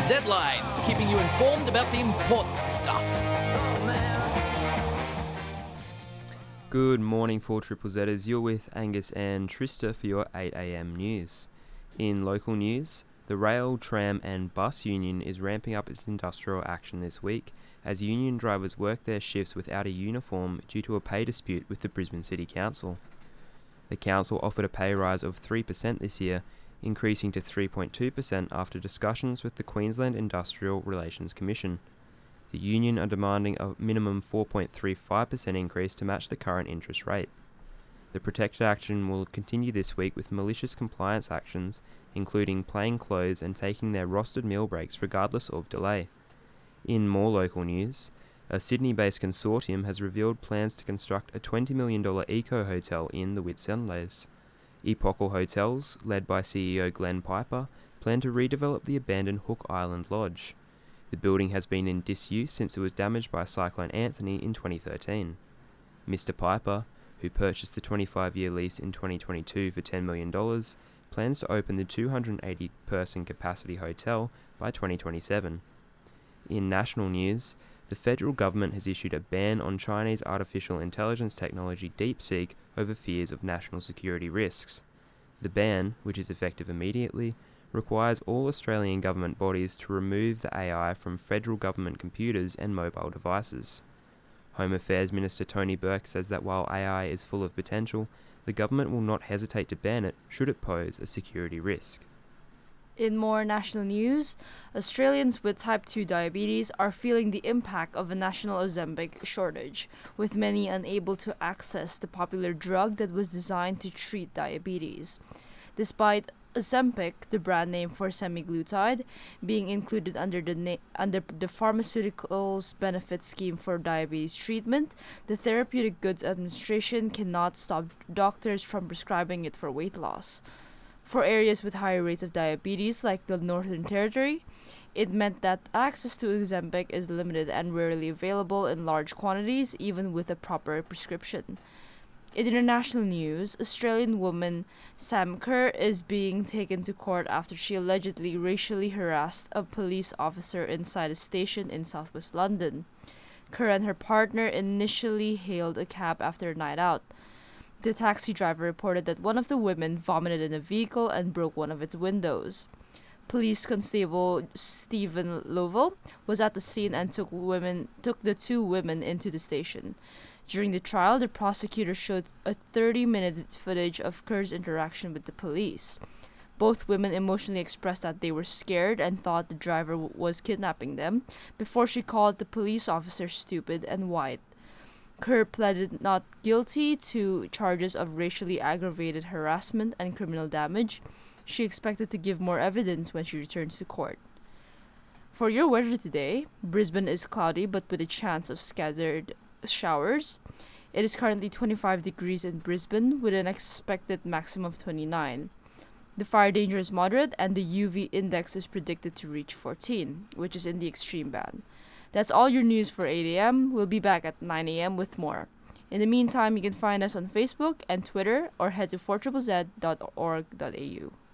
Z-Lines, keeping you informed about the important stuff. Good morning, 4ZZers. You're with Angus and Trista for your 8am news. In local news, the rail, tram and bus union is ramping up its industrial action this week as union drivers work their shifts without a uniform due to a pay dispute with the Brisbane City Council. The council offered a pay rise of 3% this year, increasing to 3.2% after discussions with the Queensland Industrial Relations Commission. The union are demanding a minimum 4.35% increase to match the current interest rate. The protected action will continue this week with malicious compliance actions, including playing clothes and taking their rostered meal breaks regardless of delay. In more local news, a Sydney-based consortium has revealed plans to construct a $20 million eco-hotel in the Whitsundays. Epochal Hotels, led by CEO Glenn Piper, plan to redevelop the abandoned Hook Island Lodge. The building has been in disuse since it was damaged by Cyclone Anthony in 2013. Mr. Piper, who purchased the 25-year lease in 2022 for $10 million, plans to open the 280-person capacity hotel by 2027. In national news, the federal government has issued a ban on Chinese artificial intelligence technology DeepSeek over fears of national security risks. The ban, which is effective immediately, requires all Australian government bodies to remove the AI from federal government computers and mobile devices. Home Affairs Minister Tony Burke says that while AI is full of potential, the government will not hesitate to ban it should it pose a security risk. In more national news, Australians with type 2 diabetes are feeling the impact of a national Ozempic shortage, with many unable to access the popular drug that was designed to treat diabetes. Despite Ozempic, the brand name for semaglutide, being included under the Pharmaceuticals Benefit Scheme for diabetes treatment, the Therapeutic Goods Administration cannot stop doctors from prescribing it for weight loss. For areas with higher rates of diabetes, like the Northern Territory, it meant that access to Ozempic is limited and rarely available in large quantities, even with a proper prescription. In international news, Australian woman Sam Kerr is being taken to court after she allegedly racially harassed a police officer inside a station in southwest London. Kerr and her partner initially hailed a cab after a night out. The taxi driver reported that one of the women vomited in a vehicle and broke one of its windows. Police Constable Stephen Lovell was at the scene and took the two women into the station. During the trial, the prosecutor showed a 30-minute footage of Kerr's interaction with the police. Both women emotionally expressed that they were scared and thought the driver was kidnapping them before she called the police officer stupid and white. Kerr pleaded not guilty to charges of racially aggravated harassment and criminal damage. She expected to give more evidence when she returns to court. For your weather today, Brisbane is cloudy but with a chance of scattered showers. It is currently 25 degrees in Brisbane with an expected maximum of 29. The fire danger is moderate and the UV index is predicted to reach 14, which is in the extreme band. That's all your news for 8 a.m. We'll be back at 9 a.m. with more. In the meantime, you can find us on Facebook and Twitter or head to 4ZZZ.org.au.